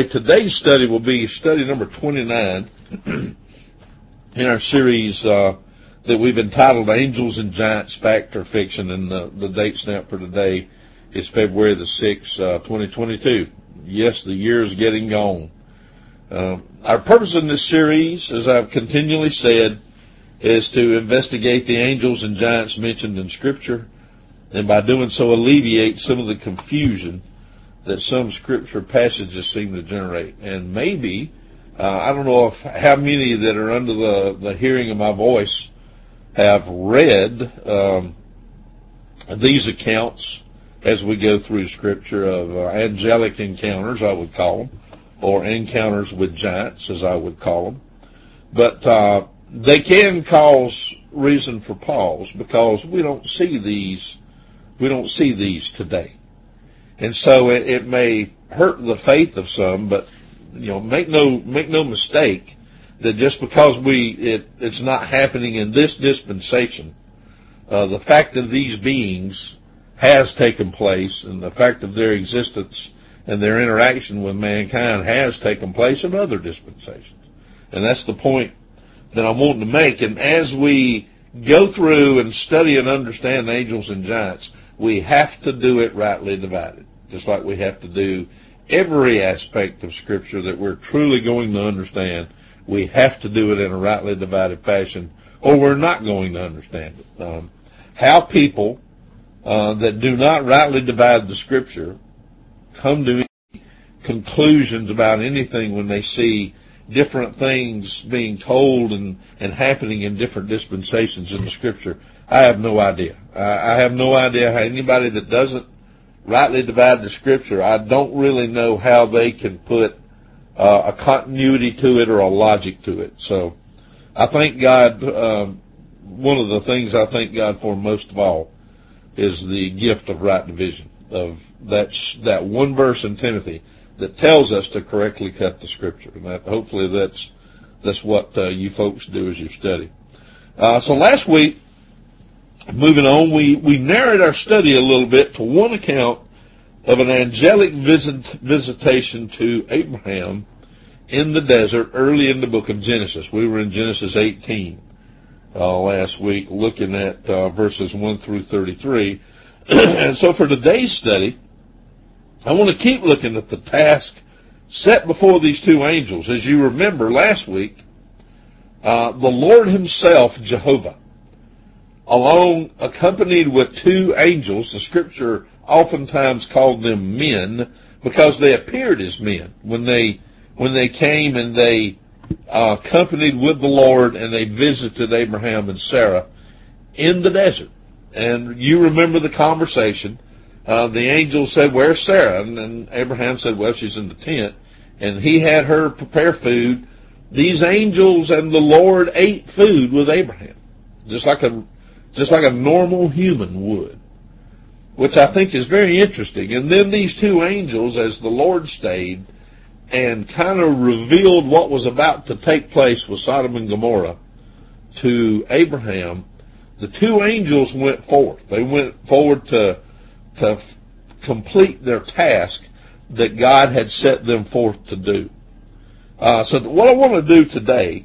Today's study will be study number 29 in our series that we've entitled Angels and Giants, Fact or Fiction, and the date stamp for today is February the 6th, 2022. Yes, the year is getting gone. Our purpose in this series, as I've continually said, is to investigate the angels and giants mentioned in Scripture, and by doing so alleviate some of the confusion that some Scripture passages seem to generate. And maybe, I don't know how many that are under the hearing of my voice have read these accounts as we go through Scripture of angelic encounters, I would call them, or encounters with giants, as I would call them. But they can cause reason for pause because we don't see these today. And so it may hurt the faith of some, but make no mistake that just because it's not happening in this dispensation, the fact of these beings has taken place, and the fact of their existence and their interaction with mankind has taken place in other dispensations. And that's the point that I'm wanting to make. And as we go through and study and understand angels and giants, we have to do it rightly divided, just like we have to do every aspect of Scripture that we're truly going to understand. We have to do it in a rightly divided fashion, or we're not going to understand it. How people that do not rightly divide the Scripture come to conclusions about anything when they see different things being told and happening in different dispensations in the Scripture, I have no idea. I have no idea how anybody that doesn't rightly divide the Scripture, I don't really know how they can put a continuity to it or a logic to it. So I thank God, one of the things I thank God for most of all is the gift of right division, of that one verse in Timothy that tells us to correctly cut the Scripture. And hopefully that's what you folks do as you study. So last week, moving on, we narrowed our study a little bit to one account of an angelic visitation to Abraham in the desert early in the book of Genesis. We were in Genesis 18 last week, looking at verses 1 through 33. And so for today's study, I want to keep looking at the task set before these two angels. As you remember last week, the Lord himself, Jehovah, accompanied with two angels. The Scripture oftentimes called them men because they appeared as men when they came and they accompanied with the Lord and they visited Abraham and Sarah in the desert. And you remember the conversation. The angel said, "Where's Sarah?" And Abraham said, "Well, she's in the tent." And he had her prepare food. These angels and the Lord ate food with Abraham, just like a normal human would, which I think is very interesting. And then these two angels, as the Lord stayed and kind of revealed what was about to take place with Sodom and Gomorrah to Abraham, the two angels went forth. They went forward to complete their task that God had set them forth to do. So what I want to do today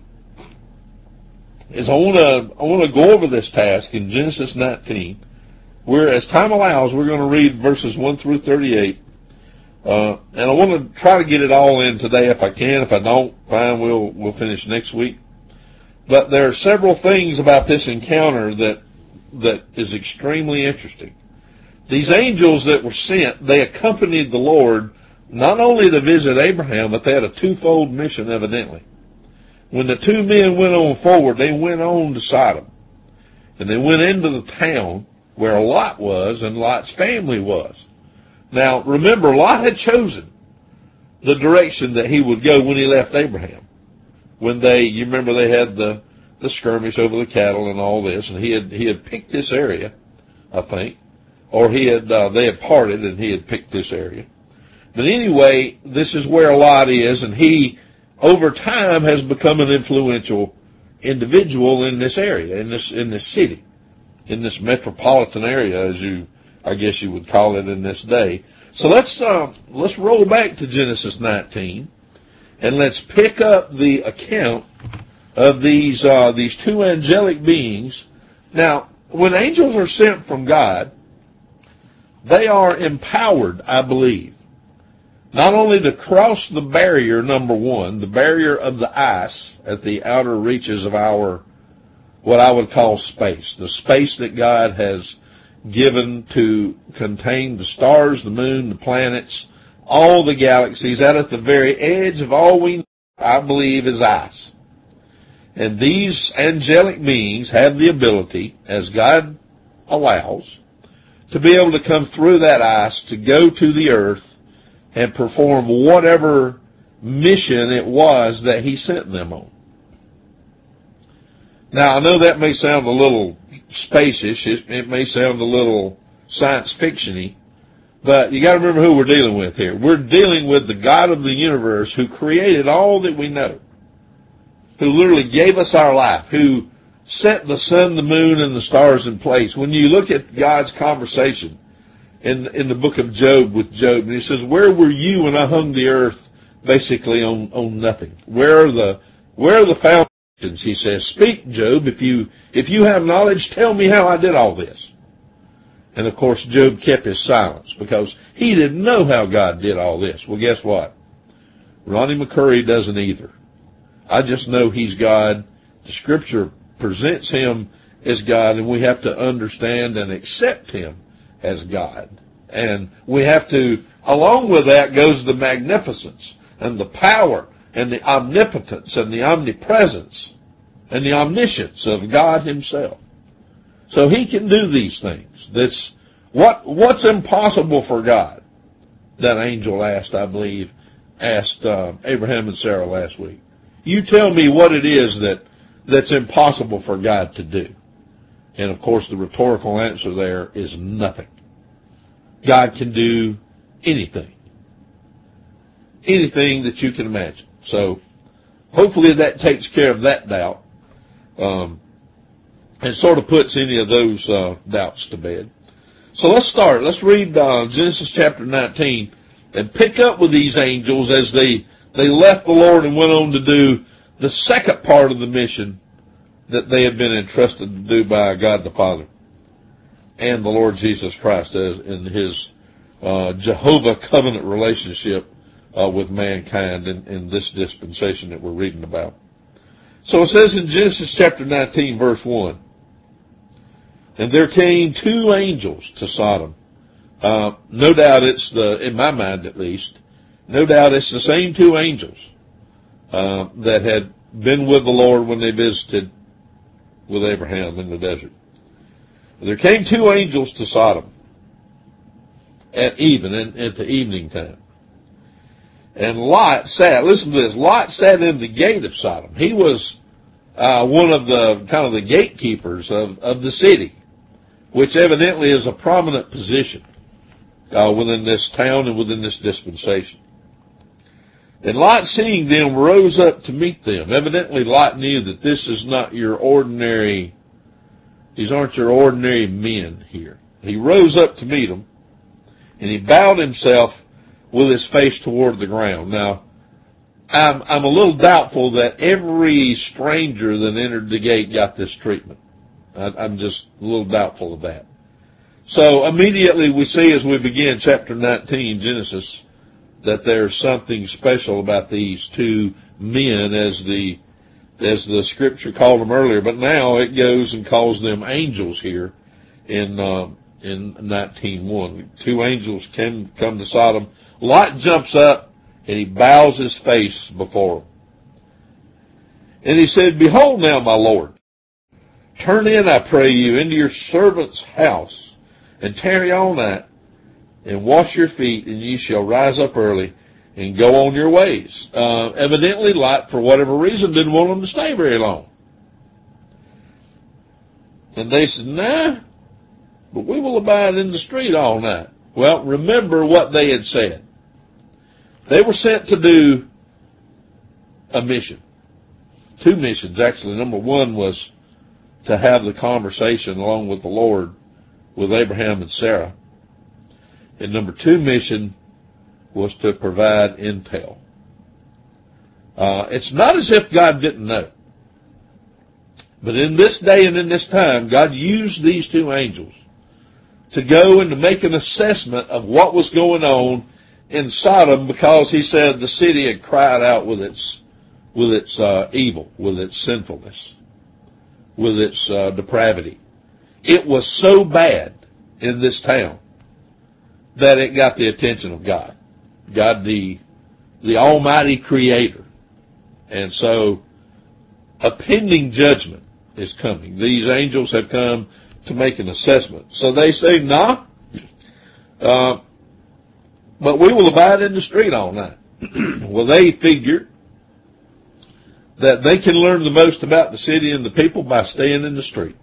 is I want to go over this task in Genesis 19. As time allows, we're going to read verses 1 through 38. And I want to try to get it all in today if I can. If I don't, fine, we'll finish next week. But there are several things about this encounter that is extremely interesting. These angels that were sent, they accompanied the Lord not only to visit Abraham, but they had a twofold mission evidently. When the two men went on forward, they went on to Sodom. And they went into the town where Lot was and Lot's family was. Now, remember, Lot had chosen the direction that he would go when he left Abraham. You remember they had the skirmish over the cattle and all this, and he had picked this area, I think. Or they had parted and he had picked this area. But anyway, this is where Lot is, and he, over time, has become an influential individual in this area, in this city, in this metropolitan area, I guess you would call it in this day. So let's roll back to Genesis 19, and let's pick up the account of these two angelic beings. Now, when angels are sent from God, they are empowered, I believe, not only to cross the barrier, number one, the barrier of the ice at the outer reaches of our, what I would call space, the space that God has given to contain the stars, the moon, the planets, all the galaxies, out at the very edge of all we know, I believe, is ice. And these angelic beings have the ability, as God allows, to be able to come through that ice, to go to the earth and perform whatever mission it was that He sent them on. Now, I know that may sound a little spacish, it may sound a little science fiction-y, but you got to remember who we're dealing with here. We're dealing with the God of the universe who created all that we know, who literally gave us our life, who set the sun, the moon, and the stars in place. When you look at God's conversation in the book of Job with Job, and he says, where were you when I hung the earth basically on nothing? Where are the foundations? He says, speak, Job, if you have knowledge, tell me how I did all this. And of course, Job kept his silence because he didn't know how God did all this. Well, guess what? Ronnie McCurry doesn't either. I just know He's God. The Scripture presents Him as God, and we have to understand and accept Him as God. And we have to, along with that goes the magnificence and the power and the omnipotence and the omnipresence and the omniscience of God Himself. So He can do these things. That's what's impossible for God. That angel asked Abraham and Sarah last week. You tell me what it is that's impossible for God to do. And of course the rhetorical answer there is nothing. God can do anything. Anything that you can imagine. So hopefully that takes care of that doubt. And sort of puts any of those doubts to bed. So let's start. Let's read Genesis chapter 19 and pick up with these angels as they left the Lord and went on to do the second part of the mission that they had been entrusted to do by God the Father and the Lord Jesus Christ as in His Jehovah covenant relationship with mankind in this dispensation that we're reading about. So it says in Genesis chapter 19, verse 1, and there came two angels to Sodom. No doubt it's in my mind at least, no doubt it's the same two angels that had been with the Lord when they visited with Abraham in the desert. There came two angels to Sodom at the evening time. And Lot sat, listen to this, Lot sat in the gate of Sodom. He was one of the gatekeepers of the city, which evidently is a prominent position within this town and within this dispensation. And Lot, seeing them, rose up to meet them. Evidently, Lot knew that this is not your ordinary, these aren't your ordinary men here. He rose up to meet them, and he bowed himself with his face toward the ground. Now, I'm a little doubtful that every stranger that entered the gate got this treatment. I'm just a little doubtful of that. So immediately we see as we begin chapter 19, Genesis, that there's something special about these two men as the Scripture called them earlier. But now it goes and calls them angels here in 19:1. Two angels come to Sodom. Lot jumps up and he bows his face before them. And he said, behold now, my Lord, turn in, I pray you, into your servant's house, and tarry all night, and wash your feet, and ye shall rise up early, and go on your ways. Evidently, Lot, for whatever reason, didn't want them to stay very long. And they said, nah, but we will abide in the street all night. Well, remember what they had said. They were sent to do a mission. Two missions, actually. Number one was to have the conversation along with the Lord with Abraham and Sarah. And number two mission was to provide intel. It's not as if God didn't know. But in this day and in this time, God used these two angels to go and to make an assessment of what was going on in Sodom, because he said the city had cried out with its evil, with its sinfulness, with its depravity. It was so bad in this town that it got the attention of God. God, the Almighty Creator. And so a pending judgment is coming. These angels have come to make an assessment. So they say, but we will abide in the street all night. Well, they figured that they can learn the most about the city and the people by staying in the street.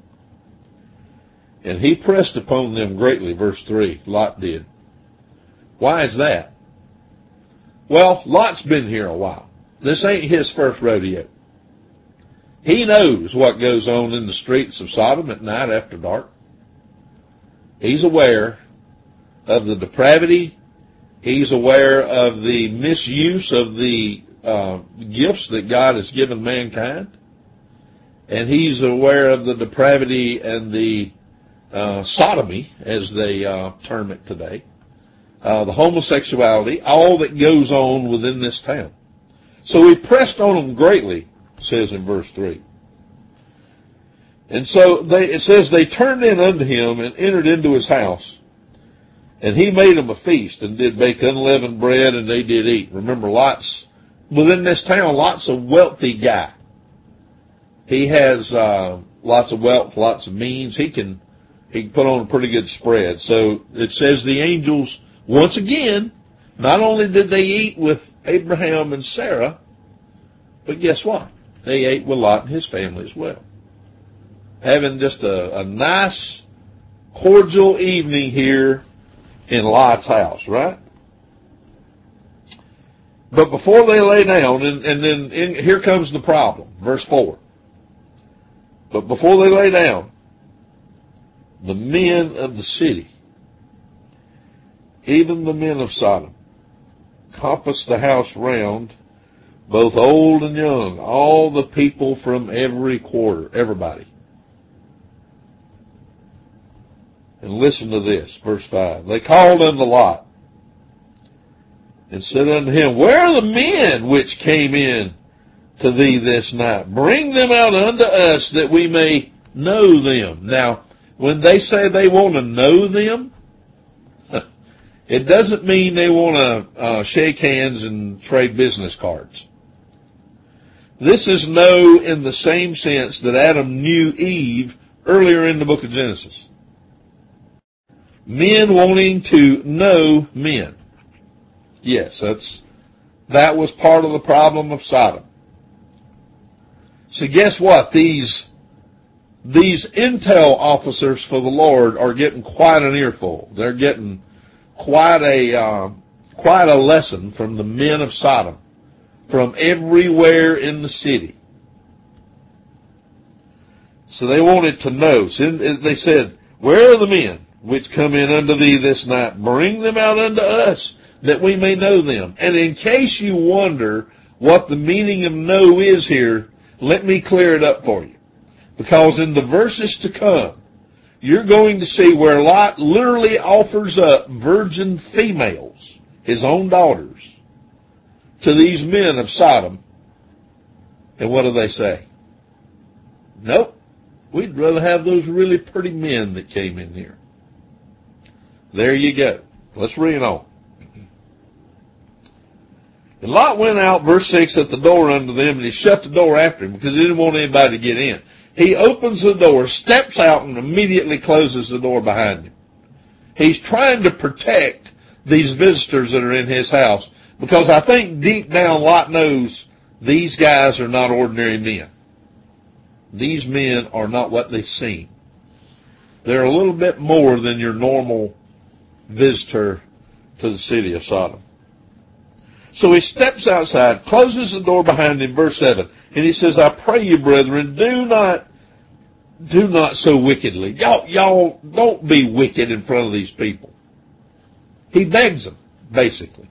And he pressed upon them greatly, verse 3, Lot did. Why is that? Well, Lot's been here a while. This ain't his first rodeo. He knows what goes on in the streets of Sodom at night after dark. He's aware of the depravity. He's aware of the misuse of the gifts that God has given mankind. And he's aware of the depravity and the sodomy, as they term it today, the homosexuality, all that goes on within this town. So he pressed on them greatly, it says in verse 3. And so it says they turned in unto him and entered into his house. And he made them a feast and did bake unleavened bread, and they did eat. Remember, within this town, Lot's a wealthy guy. He has lots of wealth, lots of means. He can put on a pretty good spread. So it says the angels, once again, not only did they eat with Abraham and Sarah, but guess what? They ate with Lot and his family as well. Having just a nice, cordial evening here in Lot's house, right? But before they lay down, and then here comes the problem, verse 4. But before they lay down, the men of the city, even the men of Sodom, compassed the house round, both old and young, all the people from every quarter, everybody. And listen to this, verse 5. They called unto Lot, and said unto him, Where are the men which came in to thee this night? Bring them out unto us, that we may know them. Now, when they say they want to know them, it doesn't mean they want to shake hands and trade business cards. This is know in the same sense that Adam knew Eve earlier in the book of Genesis. Men wanting to know men. Yes, that was part of the problem of Sodom. So guess what? These intel officers for the Lord are getting quite an earful. They're getting quite a lesson from the men of Sodom, from everywhere in the city. So they wanted to know. So they said, Where are the men which come in unto thee this night? Bring them out unto us, that we may know them. And in case you wonder what the meaning of know is here, let me clear it up for you. Because in the verses to come, you're going to see where Lot literally offers up virgin females, his own daughters, to these men of Sodom. And what do they say? Nope. We'd rather have those really pretty men that came in here. There you go. Let's read on. And Lot went out, verse 6, at the door unto them, and he shut the door after him because he didn't want anybody to get in. He opens the door, steps out, and immediately closes the door behind him. He's trying to protect these visitors that are in his house, because I think deep down Lot knows these guys are not ordinary men. These men are not what they seem. They're a little bit more than your normal visitor to the city of Sodom. So he steps outside, closes the door behind him, verse 7, and he says, I pray you, brethren, do not so wickedly. Y'all don't be wicked in front of these people. He begs them, basically.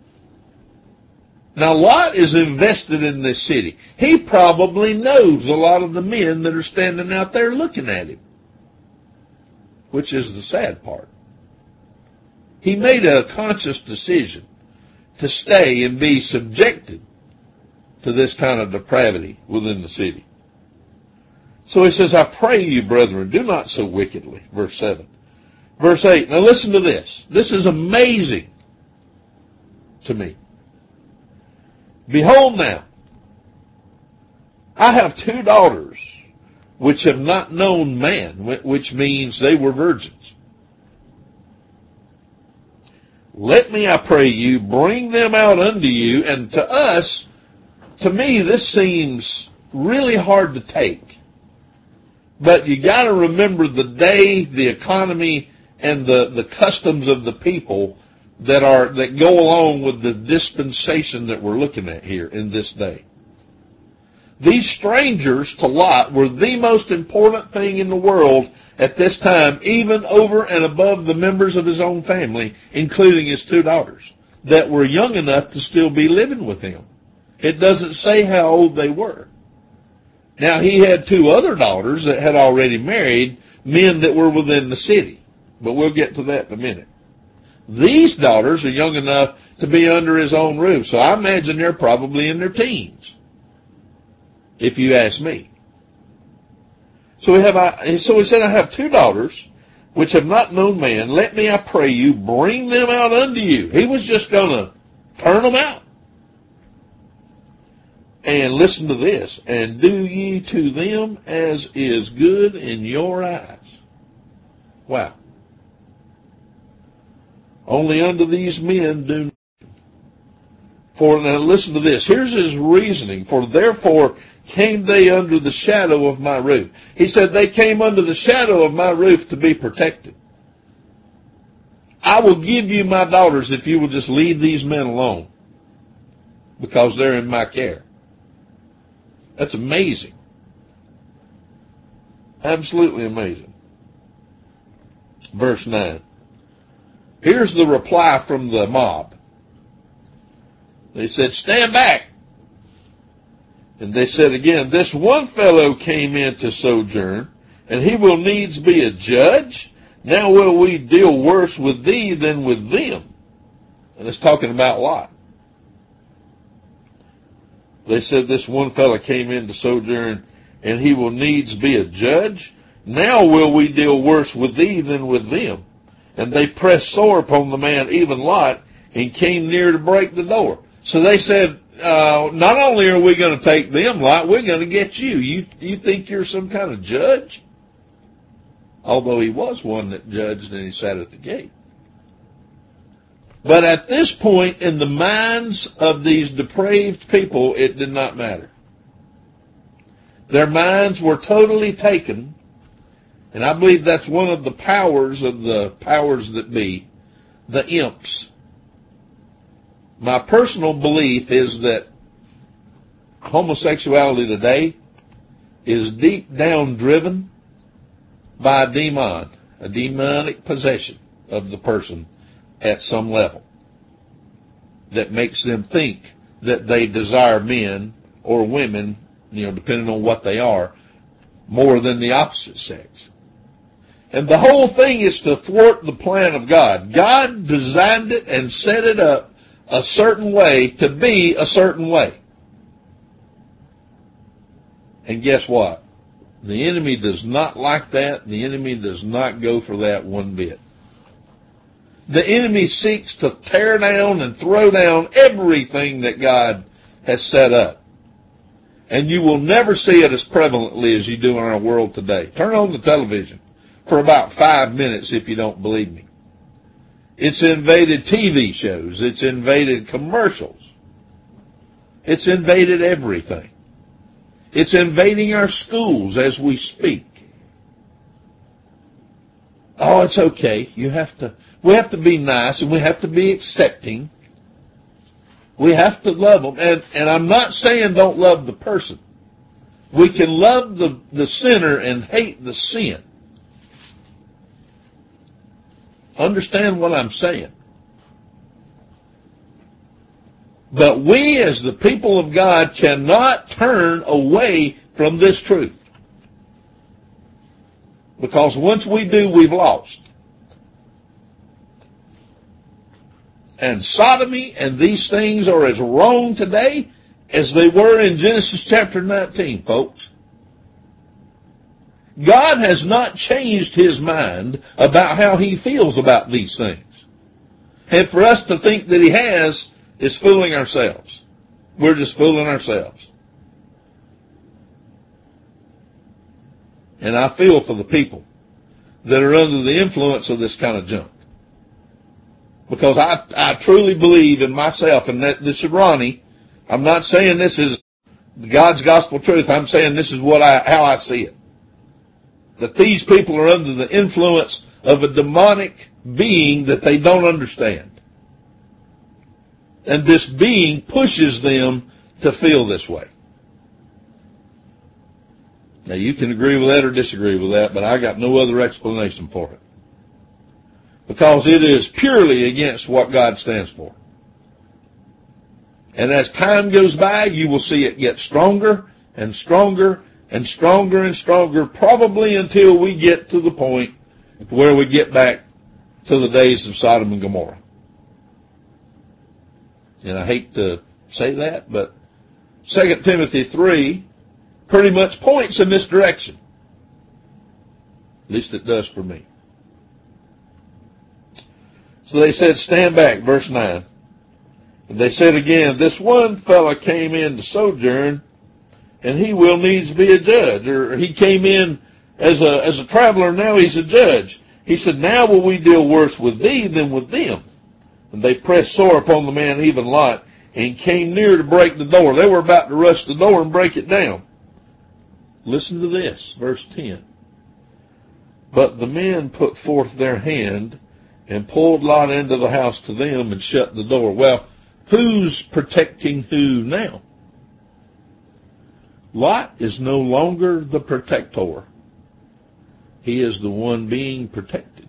Now, Lot is invested in this city. He probably knows a lot of the men that are standing out there looking at him, which is the sad part. He made a conscious decision to stay and be subjected to this kind of depravity within the city. So he says, I pray you, brethren, do not so wickedly. Verse 7. Verse 8. Now listen to this. This is amazing to me. Behold now, I have 2 daughters which have not known man, which means they were virgins. Let me, I pray you, bring them out unto you. And to us, to me, this seems really hard to take. But you got to remember the day, the economy, and the customs of the people that go along with the dispensation that we're looking at here in this day. These strangers to Lot were the most important thing in the world at this time, even over and above the members of his own family, including his 2 daughters, that were young enough to still be living with him. It doesn't say how old they were. Now, he had 2 other daughters that had already married men that were within the city, but we'll get to that in a minute. These daughters are young enough to be under his own roof, so I imagine they're probably in their teens, if you ask me. So he said, I have 2 daughters which have not known man. Let me, I pray you, bring them out unto you. He was just going to turn them out. And listen to this. And do ye to them as is good in your eyes. Wow. Only unto these men do. For, now listen to this. Here's his reasoning. For therefore came they under the shadow of my roof. He said they came under the shadow of my roof to be protected. I will give you my daughters if you will just leave these men alone, because they're in my care. That's amazing. Absolutely amazing. Verse 9. Here's the reply from the mob. They said, stand back. And they said again, this one fellow came in to sojourn, and he will needs be a judge. Now will we deal worse with thee than with them? And it's talking about Lot. They said this one fellow came in to sojourn, and he will needs be a judge. Now will we deal worse with thee than with them? And they pressed sore upon the man, even Lot, and came near to break the door. So they said, not only are we going to take them, Lot, we're going to get you. You think you're some kind of judge? Although he was one that judged and he sat at the gate. But at this point, in the minds of these depraved people, it did not matter. Their minds were totally taken, and I believe that's one of the powers of the powers that be, the imps. My personal belief is that homosexuality today is deep down driven by a demon, a demonic possession of the person at some level that makes them think that they desire men or women, depending on what they are, more than the opposite sex. And the whole thing is to thwart the plan of God. God designed it and set it up a certain way to be a certain way. And guess what? The enemy does not like that. The enemy does not go for that one bit. The enemy seeks to tear down and throw down everything that God has set up. And you will never see it as prevalently as you do in our world today. Turn on the television for about 5 minutes if you don't believe me. It's invaded TV shows. It's invaded commercials. It's invaded everything. It's invading our schools as we speak. Oh, it's okay. We have to be nice and we have to be accepting. We have to love them. And I'm not saying don't love the person. We can love the sinner and hate the sin. Understand what I'm saying. But we, as the people of God, cannot turn away from this truth. Because once we do, we've lost. And sodomy and these things are as wrong today as they were in Genesis chapter 19, folks. God has not changed his mind about how he feels about these things. And for us to think that he has is fooling ourselves. We're just fooling ourselves. And I feel for the people that are under the influence of this kind of junk. Because I truly believe in myself, and that this is Ronnie. I'm not saying this is God's gospel truth. I'm saying this is how I see it. That these people are under the influence of a demonic being that they don't understand. And this being pushes them to feel this way. Now you can agree with that or disagree with that, but I got no other explanation for it. Because it is purely against what God stands for. And as time goes by, you will see it get stronger and stronger and stronger and stronger, probably until we get to the point where we get back to the days of Sodom and Gomorrah. And I hate to say that, but 2 Timothy 3 pretty much points in this direction. At least it does for me. So they said, stand back, verse 9. And they said again, this one fellow came in to sojourn, and he will needs be a judge. Or he came in as a traveler, now he's a judge. He said, now will we deal worse with thee than with them. And they pressed sore upon the man, even Lot, and came near to break the door. They were about to rush the door and break it down. Listen to this, verse 10. But the men put forth their hand and pulled Lot into the house to them and shut the door. Well, who's protecting who now? Lot is no longer the protector. He is the one being protected.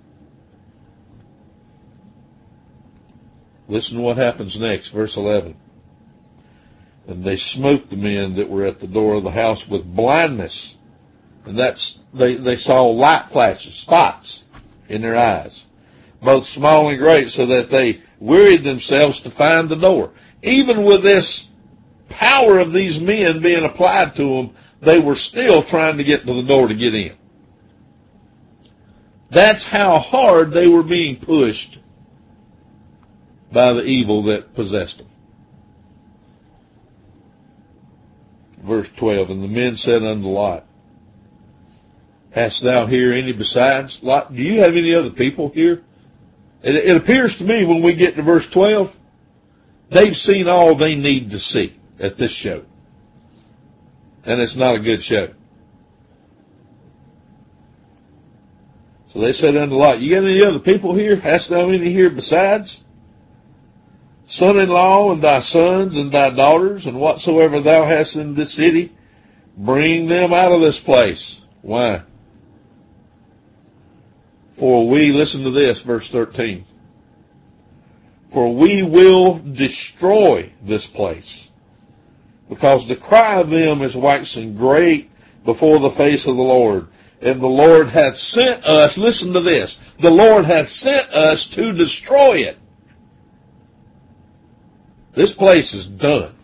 Listen to what happens next, verse 11. And they smote the men that were at the door of the house with blindness. And they saw light flashes, spots in their eyes, both small and great, so that they wearied themselves to find the door. Even with this power of these men being applied to them, they were still trying to get to the door to get in. That's how hard they were being pushed by the evil that possessed them. Verse 12, and the men said unto Lot, hast thou here any besides? Lot, do you have any other people here? It appears to me when we get to verse 12, they've seen all they need to see at this show. And it's not a good show. So they said unto Lot, you got any other people here? Hast thou any here besides? Son-in-law and thy sons and thy daughters and whatsoever thou hast in this city, bring them out of this place. Why? For we, listen to this, verse 13. For we will destroy this place, because the cry of them is waxing great before the face of the Lord. And the Lord hath sent us, listen to this, the Lord hath sent us to destroy it. This place is done.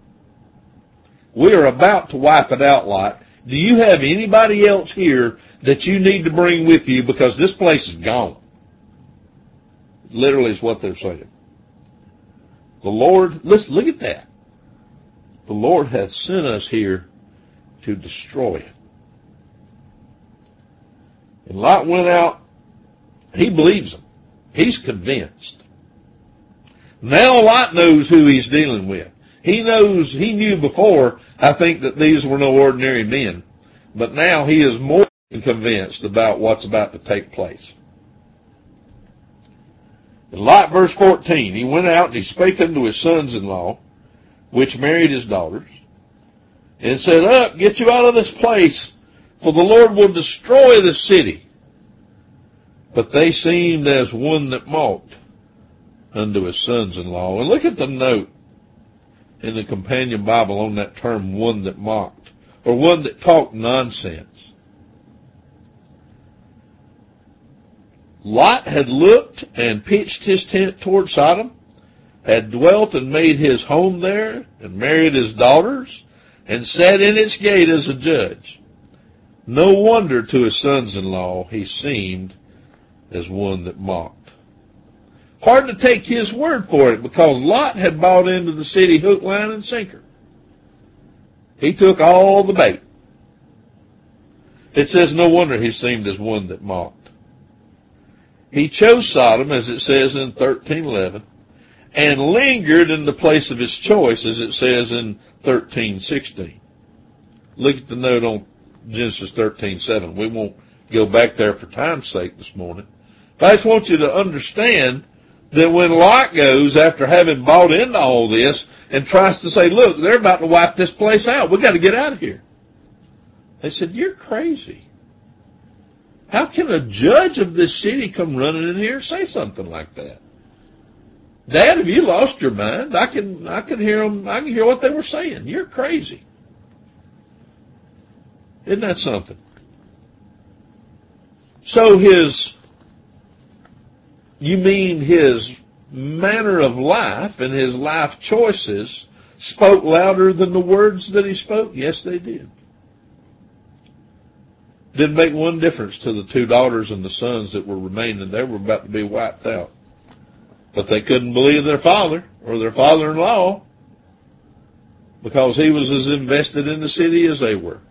We are about to wipe it out, Lot. Do you have anybody else here that you need to bring with you, because this place is gone? Literally is what they're saying. The Lord, listen, look at that. The Lord hath sent us here to destroy it. And Lot went out. He believes them. He's convinced. Now Lot knows who he's dealing with. He knew before, I think, that these were no ordinary men. But now he is more than convinced about what's about to take place. And Lot, verse 14, he went out and he spake unto his sons-in-law, which married his daughters, and said, up, get you out of this place, for the Lord will destroy the city. But they seemed as one that mocked unto his sons-in-law. And look at the note in the Companion Bible on that term, one that mocked, or one that talked nonsense. Lot had looked and pitched his tent toward Sodom, had dwelt and made his home there, and married his daughters, and sat in its gate as a judge. No wonder to his sons-in-law he seemed as one that mocked. Hard to take his word for it, because Lot had bought into the city hook, line, and sinker. He took all the bait. It says no wonder he seemed as one that mocked. He chose Sodom, as it says in 13:11, and lingered in the place of his choice, as it says in 13:16. Look at the note on Genesis 13:7. We won't go back there for time's sake this morning. But I just want you to understand that when Lot goes, after having bought into all this, and tries to say, look, they're about to wipe this place out. We've got to get out of here. They said, you're crazy. How can a judge of this city come running in here and say something like that? Dad, have you lost your mind? I can hear them. I can hear what they were saying. You're crazy. Isn't that something? So his manner of life and his life choices spoke louder than the words that he spoke? Yes, they did. Didn't make one difference to the two daughters and the sons that were remaining. They were about to be wiped out. But they couldn't believe their father or their father-in-law, because he was as invested in the city as they were.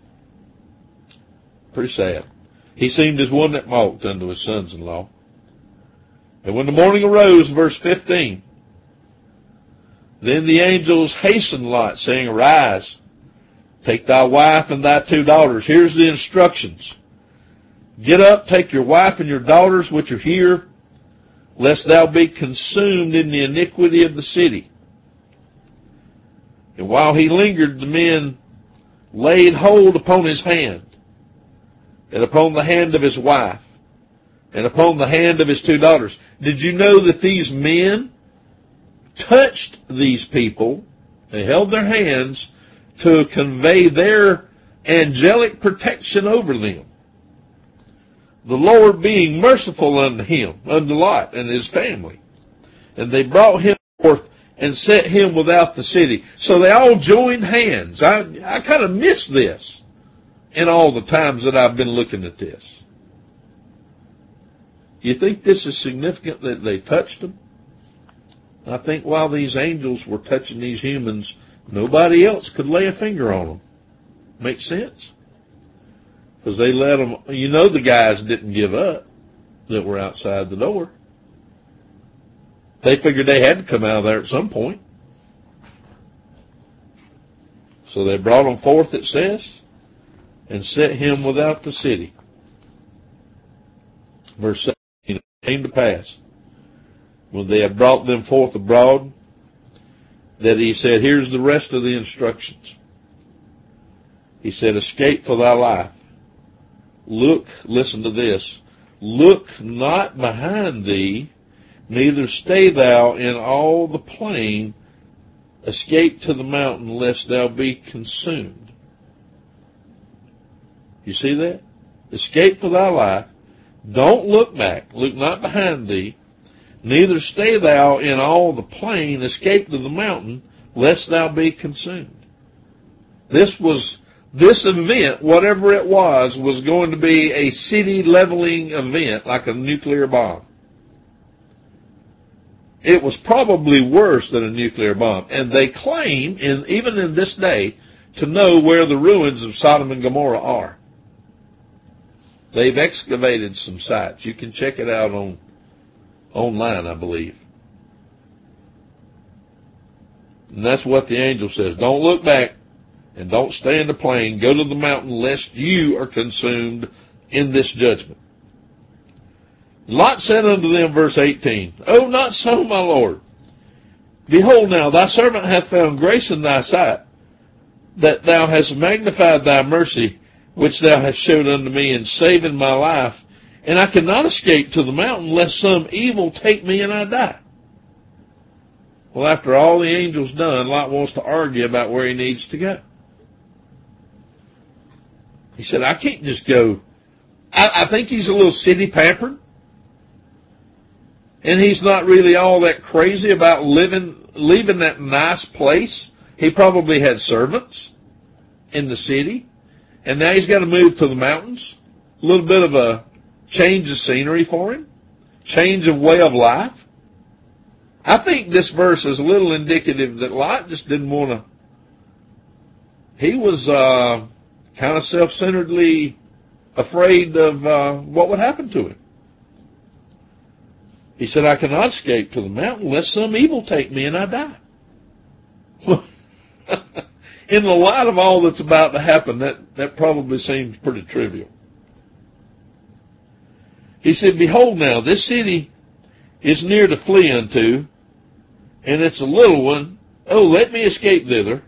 Pretty sad. He seemed as one that mocked unto his sons-in-law. And when the morning arose, verse 15, then the angels hastened Lot, saying, arise, take thy wife and thy two daughters. Here's the instructions. Get up, take your wife and your daughters which are here, lest thou be consumed in the iniquity of the city. And while he lingered, the men laid hold upon his hand, and upon the hand of his wife, and upon the hand of his two daughters. Did you know that these men touched these people? They held their hands to convey their angelic protection over them. The Lord being merciful unto him, unto Lot and his family. And they brought him forth and set him without the city. So they all joined hands. I kind of miss this in all the times that I've been looking at this. You think this is significant that they touched them? I think while these angels were touching these humans, nobody else could lay a finger on them. Make sense? Because they let them, the guys didn't give up that were outside the door. They figured they had to come out of there at some point. So they brought him forth, it says, and set him without the city. Verse 17, it came to pass, when they had brought them forth abroad, that he said, here's the rest of the instructions. He said, escape for thy life. Look, listen to this. Look not behind thee, neither stay thou in all the plain. Escape to the mountain, lest thou be consumed. You see that? Escape for thy life. Don't look back. Look not behind thee. Neither stay thou in all the plain. Escape to the mountain, lest thou be consumed. This event, whatever it was going to be a city-leveling event like a nuclear bomb. It was probably worse than a nuclear bomb. And they claim, even in this day, to know where the ruins of Sodom and Gomorrah are. They've excavated some sites. You can check it out online, I believe. And that's what the angel says. Don't look back and don't stay in the plain. Go to the mountain, lest you are consumed in this judgment. Lot said unto them, verse 18, Oh, not so, my Lord. Behold now, thy servant hath found grace in thy sight, that thou hast magnified thy mercy, which thou hast showed unto me in saving my life. And I cannot escape to the mountain, lest some evil take me and I die. Well, after all the angel's done, Lot wants to argue about where he needs to go. He said, I can't just go. I think he's a little city pampered. And he's not really all that crazy about leaving that nice place. He probably had servants in the city. And now he's got to move to the mountains. A little bit of a change of scenery for him. Change of way of life. I think this verse is a little indicative that Lot just didn't want to. He was kind of self-centeredly afraid of what would happen to him. He said, I cannot escape to the mountain lest some evil take me and I die. In the light of all that's about to happen, that probably seems pretty trivial. He said, behold now, this city is near to flee unto, and it's a little one. Oh, let me escape thither.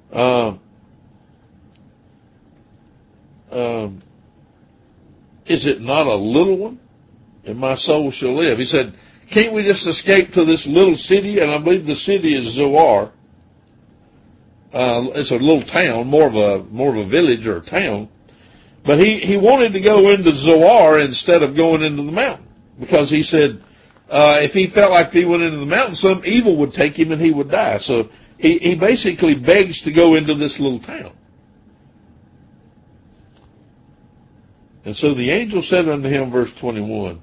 Is it not a little one? And my soul shall live. He said, can't we just escape to this little city? And I believe the city is Zoar. It's a little town, more of a village or a town. But he wanted to go into Zoar instead of going into the mountain, because he said if he felt like if he went into the mountain, some evil would take him and he would die. So he basically begs to go into this little town. And so the angel said unto him, verse 21,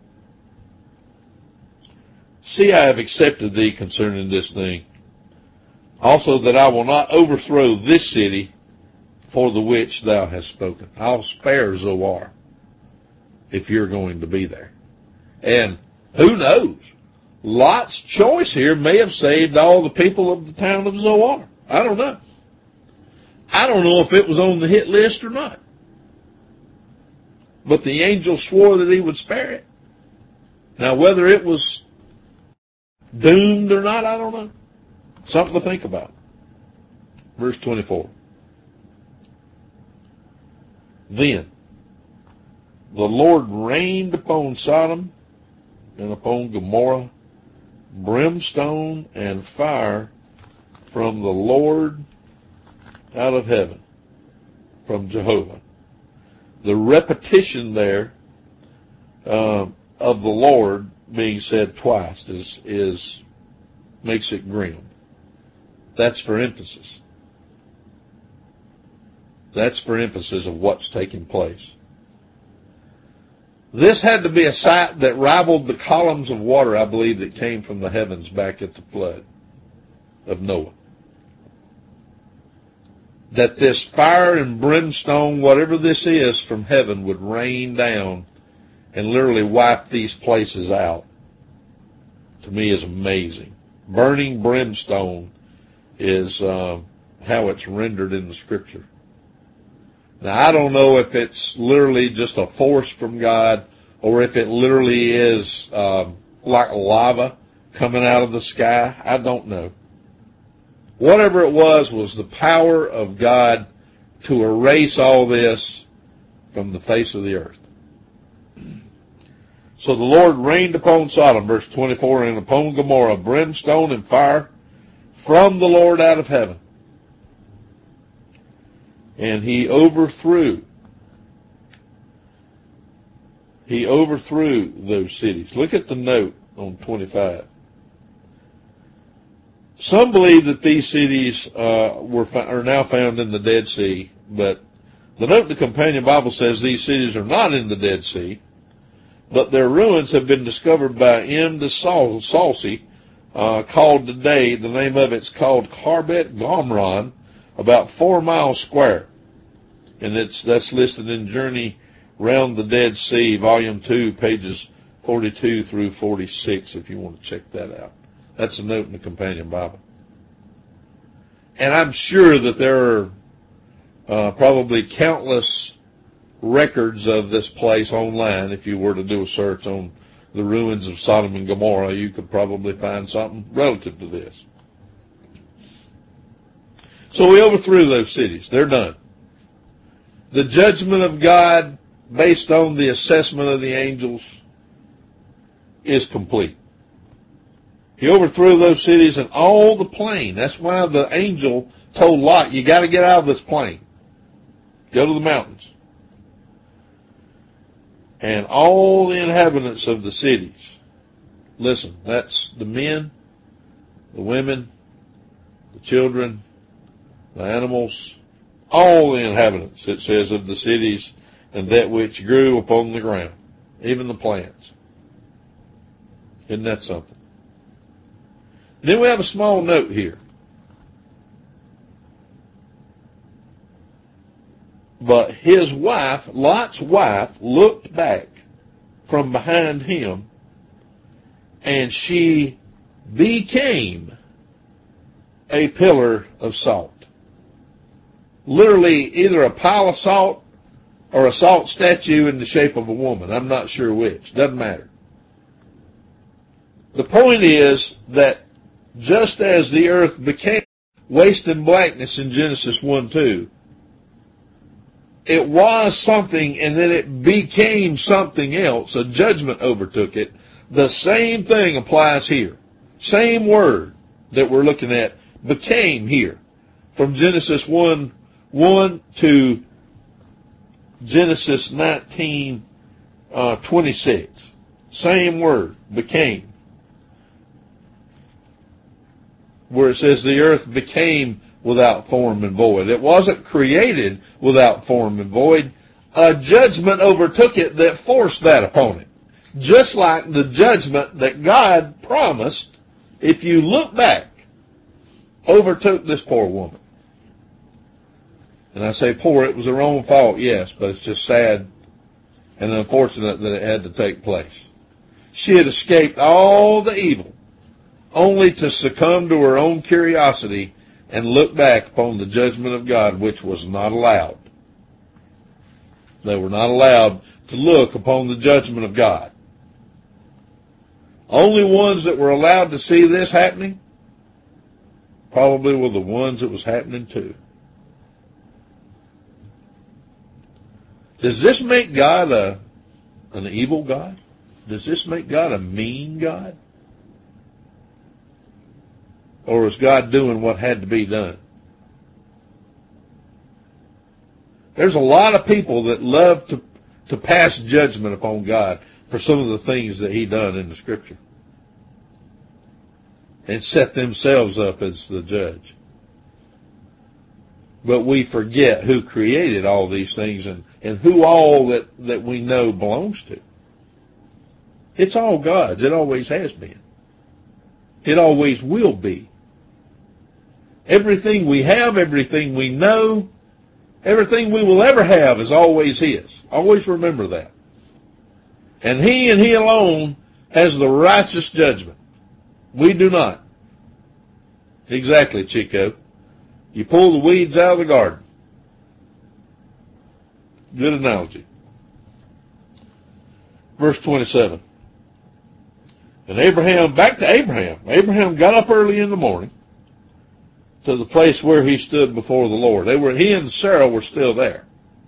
see, I have accepted thee concerning this thing, also that I will not overthrow this city for the which thou hast spoken. I'll spare Zoar if you're going to be there. And who knows? Lot's choice here may have saved all the people of the town of Zoar. I don't know. I don't know if it was on the hit list or not. But the angel swore that he would spare it. Now, whether it was doomed or not, I don't know. Something to think about. Verse 24. Then the Lord rained upon Sodom and upon Gomorrah brimstone and fire from the Lord out of heaven, from Jehovah. The repetition there of the Lord being said twice is makes it grim. That's for emphasis. That's for emphasis of what's taking place. This had to be a sight that rivaled the columns of water, I believe, that came from the heavens back at the flood of Noah. That this fire and brimstone, whatever this is from heaven, would rain down and literally wipe these places out, to me is amazing. Burning brimstone is how it's rendered in the Scripture. Now, I don't know if it's literally just a force from God or if it literally is like lava coming out of the sky. I don't know. Whatever it was the power of God to erase all this from the face of the earth. So the Lord rained upon Sodom, verse 24, and upon Gomorrah brimstone and fire from the Lord out of heaven. And he overthrew those cities. Look at the note on 25. Some believe that these cities are now found in the Dead Sea, but the note in the Companion Bible says these cities are not in the Dead Sea, but their ruins have been discovered by M. de Saucy, called today, the name of it's called Kharbet Gomran, about 4 miles square. And that's listed in Journey Round the Dead Sea, Volume 2, pages 42 through 46, if you want to check that out. That's a note in the Companion Bible. And I'm sure that there are probably countless records of this place online. If you were to do a search on the ruins of Sodom and Gomorrah, you could probably find something relative to this. So we overthrew those cities. They're done. The judgment of God, based on the assessment of the angels, is complete. He overthrew those cities and all the plain. That's why the angel told Lot, you got to get out of this plain. Go to the mountains. And all the inhabitants of the cities. Listen, that's the men, the women, the children, the animals, all the inhabitants, it says, of the cities, and that which grew upon the ground, even the plants. Isn't that something? Then we have a small note here. But his wife, Lot's wife, looked back from behind him, and she became a pillar of salt. Literally either a pile of salt or a salt statue in the shape of a woman. I'm not sure which. Doesn't matter. The point is that just as the earth became waste and blackness in Genesis 1:2, it was something and then it became something else. A judgment overtook it. The same thing applies here. Same word that we're looking at became here. From Genesis 1:1 to Genesis 19:26. Same word, became. Where it says the earth became without form and void. It wasn't created without form and void. A judgment overtook it that forced that upon it. Just like the judgment that God promised, if you look back, overtook this poor woman. And I say poor, it was her own fault, yes, but it's just sad and unfortunate that it had to take place. She had escaped all the evil, only to succumb to her own curiosity and look back upon the judgment of God, which was not allowed. They were not allowed to look upon the judgment of God. Only ones that were allowed to see this happening probably were the ones it was happening to. Does this make God an evil God? Does this make God a mean God? Or is God doing what had to be done? There's a lot of people that love to pass judgment upon God for some of the things that He done in the Scripture. And set themselves up as the judge. But we forget who created all these things and who all that we know belongs to. It's all God's. It always has been. It always will be. Everything we have, everything we know, everything we will ever have is always His. Always remember that. And He alone has the righteous judgment. We do not. Exactly, Chico. You pull the weeds out of the garden. Good analogy. Verse 27. And Abraham, back to Abraham. Abraham got up early in the morning to the place where he stood before the Lord. He and Sarah were still there.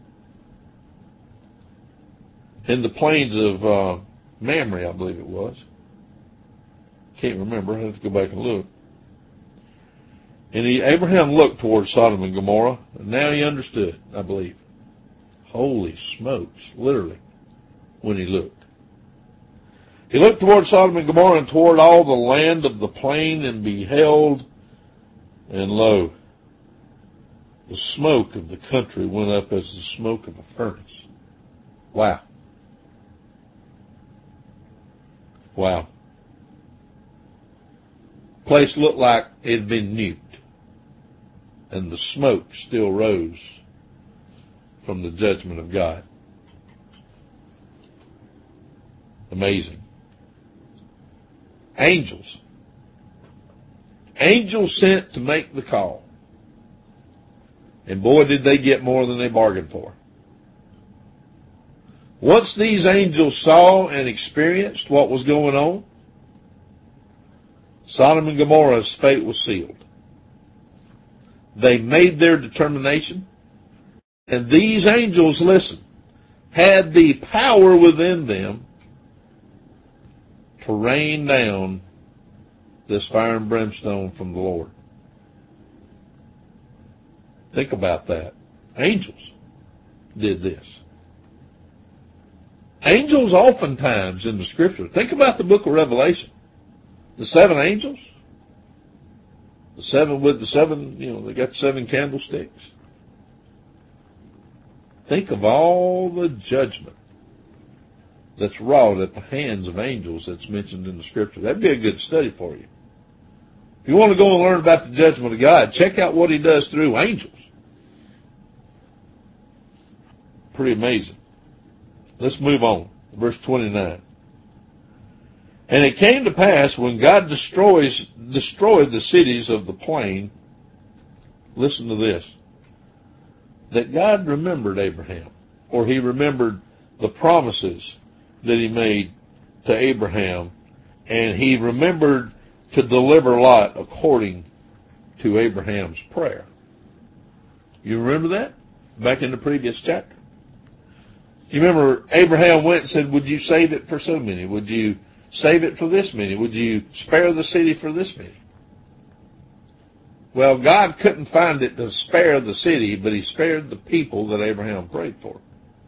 In the plains of Mamre, I believe it was. Can't remember. I have to go back and look. And Abraham looked toward Sodom and Gomorrah, and now he understood, I believe. Holy smokes, literally, when he looked. He looked toward Sodom and Gomorrah and toward all the land of the plain and beheld, and lo, the smoke of the country went up as the smoke of a furnace. Wow. Wow. The place looked like it had been nuked. And the smoke still rose from the judgment of God. Amazing. Angels. Angels sent to make the call. And boy, did they get more than they bargained for. Once these angels saw and experienced what was going on, Sodom and Gomorrah's fate was sealed. They made their determination, and these angels, listen, had the power within them to rain down this fire and brimstone from the Lord. Think about that. Angels did this. Angels oftentimes in the Scripture. Think about the book of Revelation. The 7 angels. The 7 with the 7, they got 7 candlesticks. Think of all the judgment that's wrought at the hands of angels that's mentioned in the Scripture. That'd be a good study for you. If you want to go and learn about the judgment of God, check out what He does through angels. Pretty amazing. Let's move on. Verse 29. And it came to pass when God destroyed the cities of the plain, listen to this, that God remembered Abraham, or He remembered the promises that He made to Abraham, and He remembered to deliver Lot according to Abraham's prayer. You remember that? Back in the previous chapter. You remember Abraham went and said, would you save it for so many? Would you save it for this many? Would you spare the city for this many? Well, God couldn't find it to spare the city, but He spared the people that Abraham prayed for.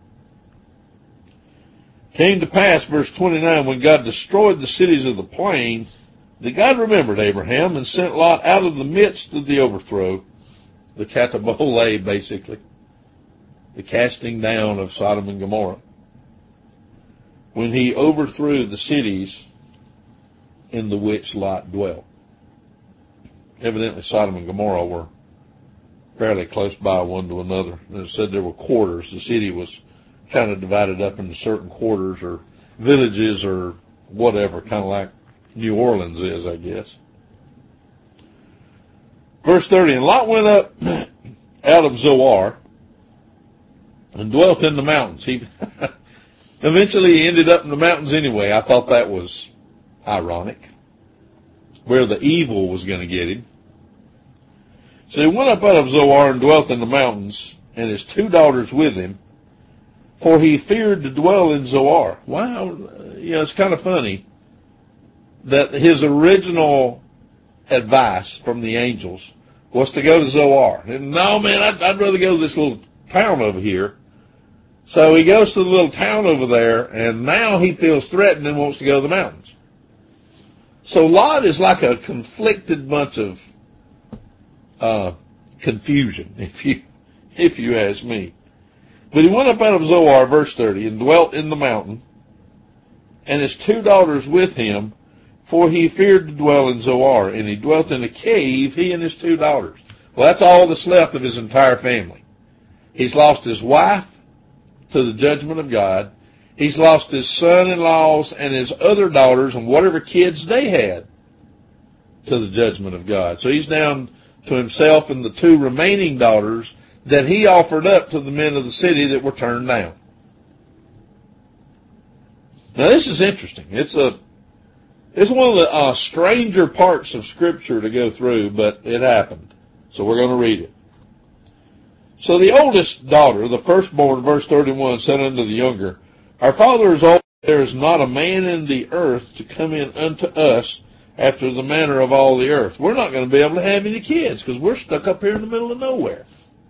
Came to pass, verse 29, when God destroyed the cities of the plain, that God remembered Abraham and sent Lot out of the midst of the overthrow, the katabole, basically, the casting down of Sodom and Gomorrah, when He overthrew the cities in the which Lot dwelt. Evidently, Sodom and Gomorrah were fairly close by one to another. And it said there were quarters. The city was kind of divided up into certain quarters or villages or whatever, kind of like New Orleans is, I guess. Verse 30, and Lot went up out of Zoar and dwelt in the mountains. He eventually he ended up in the mountains anyway. I thought that was ironic, where the evil was going to get him. So he went up out of Zoar and dwelt in the mountains, and his 2 daughters with him, for he feared to dwell in Zoar. Wow, it's kind of funny that his original advice from the angels was to go to Zoar. And no, man, I'd rather go to this little town over here. So he goes to the little town over there, and now he feels threatened and wants to go to the mountains. So Lot is like a conflicted bunch of confusion, if you ask me. But he went up out of Zoar, verse 30, and dwelt in the mountain, and his 2 daughters with him, for he feared to dwell in Zoar, and he dwelt in a cave, he and his 2 daughters. Well, that's all that's left of his entire family. He's lost his wife to the judgment of God. He's lost his son-in-laws and his other daughters and whatever kids they had to the judgment of God. So he's down to himself and the 2 remaining daughters that he offered up to the men of the city that were turned down. Now this is interesting. It's one of the stranger parts of Scripture to go through, but it happened. So we're going to read it. So the oldest daughter, the firstborn, verse 31, said unto the younger, Our father is old, there is not a man in the earth to come in unto us after the manner of all the earth. We're not going to be able to have any kids because we're stuck up here in the middle of nowhere.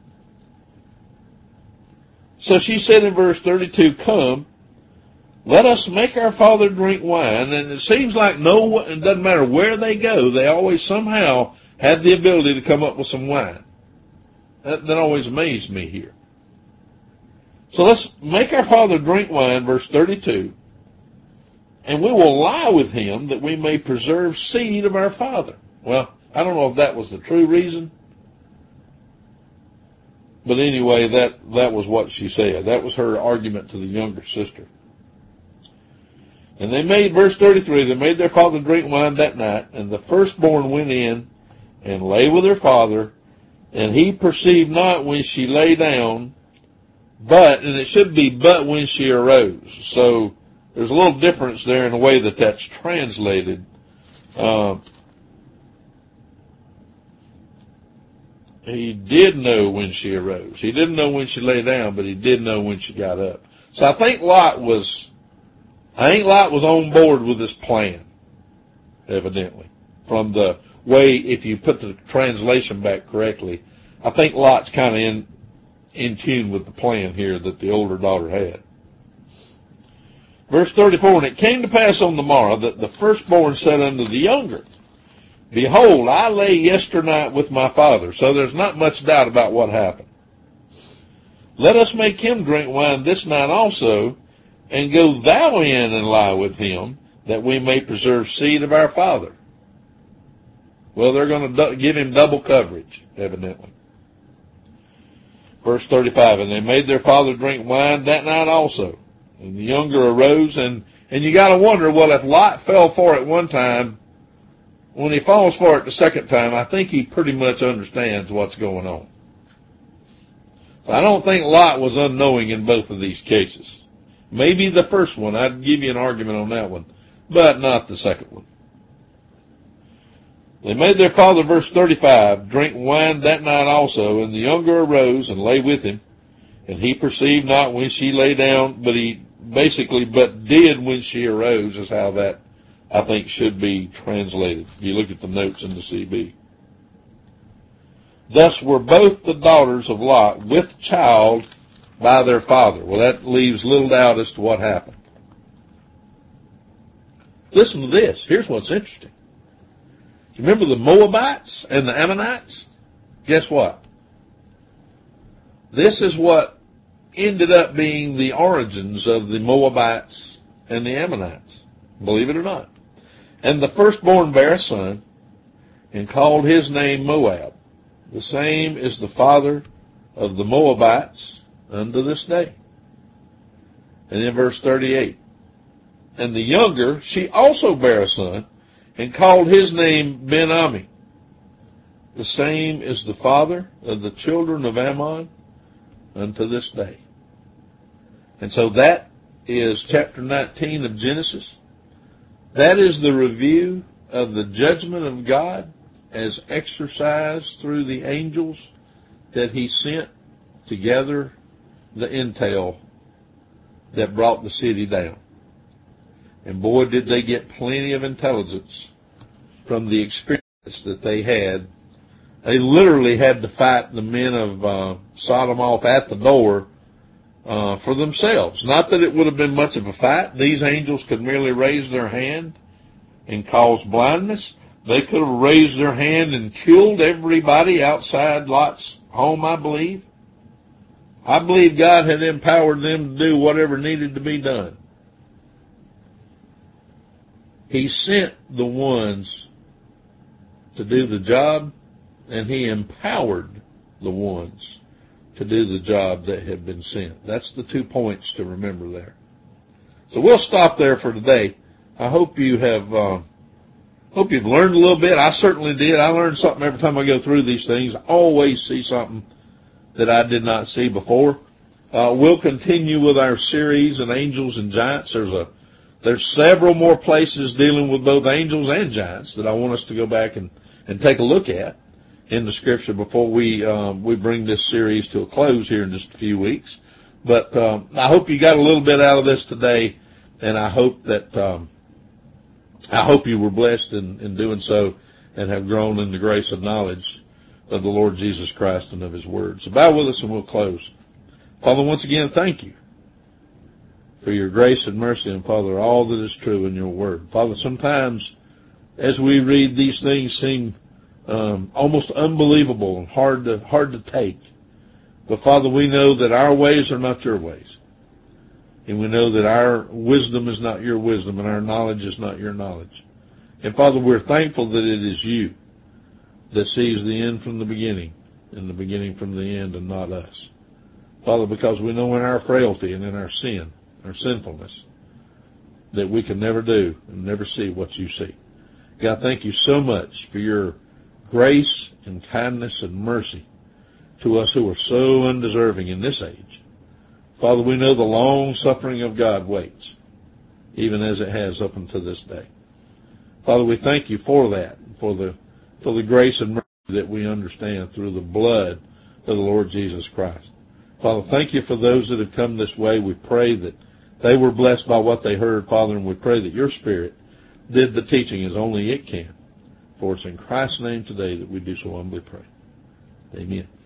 So she said in verse 32, Come, let us make our father drink wine. And it seems like it doesn't matter where they go, they always somehow have the ability to come up with some wine. That always amazed me here. So let's make our father drink wine, verse 32, and we will lie with him that we may preserve seed of our father. Well, I don't know if that was the true reason, but anyway, that was what she said. That was her argument to the younger sister. And they made, verse 33, they made their father drink wine that night, and the firstborn went in and lay with her father, and he perceived not when she lay down, and it should be but when she arose. So there's a little difference there in the way that that's translated. He did know when she arose. He didn't know when she lay down, but he did know when she got up. So I think Lot was on board with this plan, evidently, from the way, if you put the translation back correctly, I think Lot's kind of in tune with the plan here that the older daughter had. Verse 34, and it came to pass on the morrow that the firstborn said unto the younger, Behold, I lay yesternight with my father. So there's not much doubt about what happened. Let us make him drink wine this night also, and go thou in and lie with him, that we may preserve seed of our father. Well, they're going to give him double coverage, evidently. Verse 35, and they made their father drink wine that night also. And the younger arose, and you got to wonder, well, if Lot fell for it one time, when he falls for it the second time, I think he pretty much understands what's going on. So I don't think Lot was unknowing in both of these cases. Maybe the first one, I'd give you an argument on that one, but not the second one. They made their father, verse 35, drink wine that night also, and the younger arose and lay with him, and he perceived not when she lay down, but did when she arose, is how that, I think, should be translated. If you look at the notes in the CB. Thus were both the daughters of Lot with child by their father. Well, that leaves little doubt as to what happened. Listen to this. Here's what's interesting. You remember the Moabites and the Ammonites? Guess what? This is what ended up being the origins of the Moabites and the Ammonites. Believe it or not. And the firstborn bare a son, and called his name Moab. The same is the father of the Moabites unto this day. And in verse 38, and the younger, she also bare a son, and called his name Ben-Ami. The same is the father of the children of Ammon unto this day. And so that is chapter 19 of Genesis. That is the review of the judgment of God as exercised through the angels that he sent to gather the intel that brought the city down. And boy, did they get plenty of intelligence from the experience that they had. They literally had to fight the men of Sodom off at the door for themselves. Not that it would have been much of a fight. These angels could merely raise their hand and cause blindness. They could have raised their hand and killed everybody outside Lot's home, I believe. I believe God had empowered them to do whatever needed to be done. He sent the ones to do the job, and he empowered the ones to do the job that had been sent. That's the 2 points to remember there. So we'll stop there for today. I hope you have, hope you've learned a little bit. I certainly did. I learned something every time I go through these things. I always see something that I did not see before. We'll continue with our series on angels and giants. There's several more places dealing with both angels and giants that I want us to go back and take a look at in the Scripture before we bring this series to a close here in just a few weeks. But I hope you got a little bit out of this today, and I hope you were blessed in doing so and have grown in the grace and knowledge of the Lord Jesus Christ and of his word. So bow with us and we'll close. Father, once again, thank you for your grace and mercy, and Father, all that is true in your word. Father, sometimes as we read, these things seem almost unbelievable and hard to take. But Father, we know that our ways are not your ways. And we know that our wisdom is not your wisdom, and our knowledge is not your knowledge. And Father, we're thankful that it is you that sees the end from the beginning, and the beginning from the end, and not us. Father, because we know in our frailty and in our sin, our sinfulness, that we can never do and never see what you see. God, thank you so much for your grace and kindness and mercy to us who are so undeserving in this age. Father, we know the long suffering of God waits, even as it has up until this day. Father, we thank you for that, for the grace and mercy that we understand through the blood of the Lord Jesus Christ. Father, thank you for those that have come this way. We pray that they were blessed by what they heard, Father, and we pray that your Spirit did the teaching as only it can. For it's in Christ's name today that we do so humbly pray. Amen.